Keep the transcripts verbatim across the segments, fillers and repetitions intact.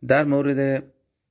در مورد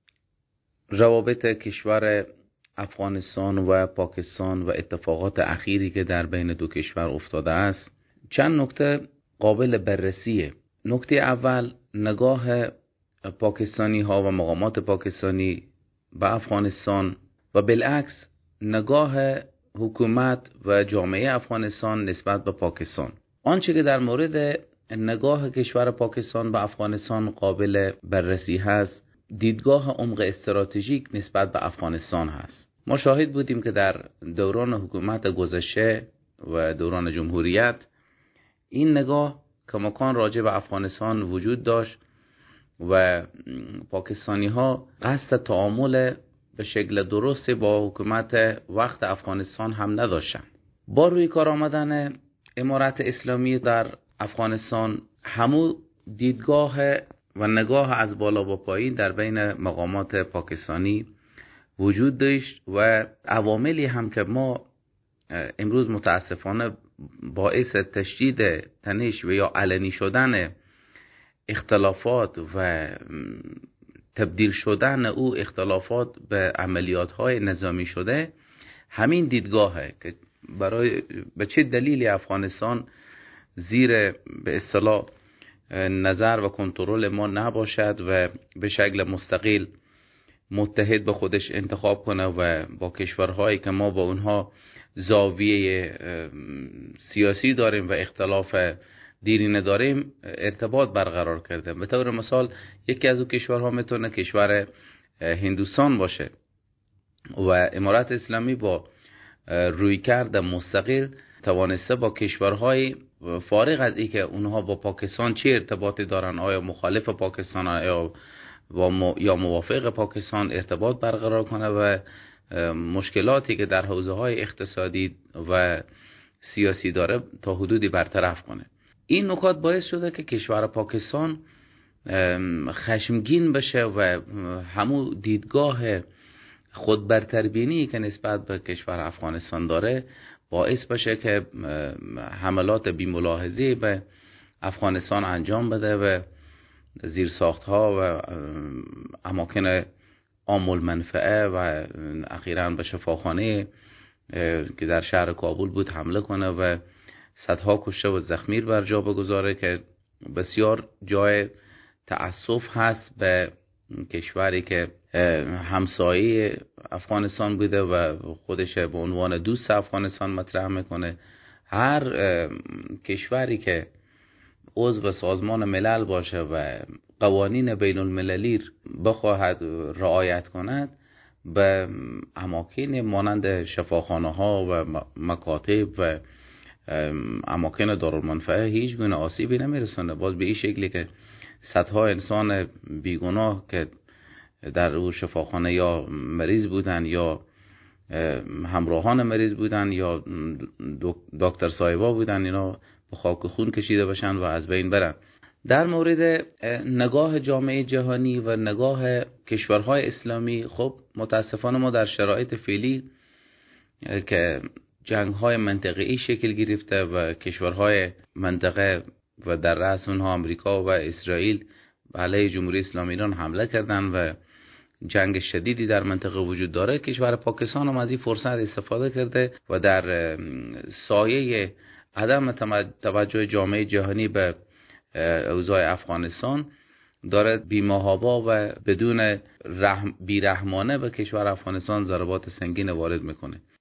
روابط کشور افغانستان و پاکستان و اتفاقات اخیری که در بین دو کشور افتاده است، چند نکته قابل بررسیه. نکته اول، نگاه پاکستانی ها و مقامات پاکستانی به افغانستان و بالعکس نگاه حکومت و جامعه افغانستان نسبت به پاکستان. آنچه که در مورد نگاه کشور پاکستان به افغانستان قابل بررسی هست، دیدگاه عمق استراتژیک نسبت به افغانستان هست. ما شاهد بودیم که در دوران حکومت گذشته و دوران جمهوریت این نگاه کماکان راجع به افغانستان وجود داشت و پاکستانی ها قصد تعامل به شکل درست با حکومت وقت افغانستان هم نداشتن. با روی کار آمدن امارت اسلامی در افغانستان، همو دیدگاه و نگاه از بالا و پایین در بین مقامات پاکستانی وجود داشت و عواملی هم که ما امروز متاسفانه باعث تشدید تنش و یا علنی شدن اختلافات و تبدیل شدن او اختلافات به عملیات های نظامی شده، همین دیدگاهه که برای به چه دلیلی افغانستان زیر به اصطلاح نظر و کنترل ما نباشد و به شکل مستقل متحد به خودش انتخاب کنه و با کشورهایی که ما با اونها زاویه سیاسی داریم و اختلاف دیرینه داریم ارتباط برقرار کرده. به طور مثال یکی از اون کشورها میتونه کشور هندوستان باشه و امارت اسلامی با رویکرد مستقل توانسته با کشورهای فارغ از این که اونها با پاکستان چه ارتباطی دارن، آیا مخالف پاکستان یا یا موافق پاکستان، ارتباط برقرار کنه و مشکلاتی که در حوزه های اقتصادی و سیاسی داره تا حدودی برطرف کنه. این نکات باعث شده که کشور پاکستان خشمگین بشه و همون دیدگاه خود برتربینی که نسبت به کشور افغانستان داره باعث بشه که حملات بی ملاحظه‌ای به افغانستان انجام بده و زیرساخت‌ها و اماکن عام المنفعه و اخیراً به شفاخانه که در شهر کابل بود حمله کنه و صدها کشته و زخمی بر جا بگذاره که بسیار جای تأسف هست به کشوری که همسایه افغانستان بوده و خودش به عنوان دوست افغانستان مطرح میکنه. هر کشوری که عضو سازمان ملل باشه و قوانین بین المللی بخواهد رعایت کند، به اماکن مانند شفاخانه ها و مکاتب و اماکن دارالمنفعه هیچ گونه آسیبی نمیرسونه. باز به این شکلی که صدها انسان بیگناه که در او شفاخانه یا مریض بودن یا همراهان مریض بودن یا دکتر صاحبا بودن، اینا به خاک خون کشیده بشن و از بین برن. در مورد نگاه جامعه جهانی و نگاه کشورهای اسلامی، خب متاسفانه ما در شرایط فعلی که جنگ‌های منطقه‌ای شکل گرفته و کشورهای منطقه و در رأس اونها امریکا و اسرائیل علیه جمهوری اسلامی ایران حمله کردن و جنگ شدیدی در منطقه وجود داره، کشور پاکستان هم از این فرصت استفاده کرده و در سایه عدم توجه جامعه جهانی به اوضاع افغانستان داره بی‌محابا و بدون رحم بیرحمانه به کشور افغانستان ضربات سنگین وارد میکنه.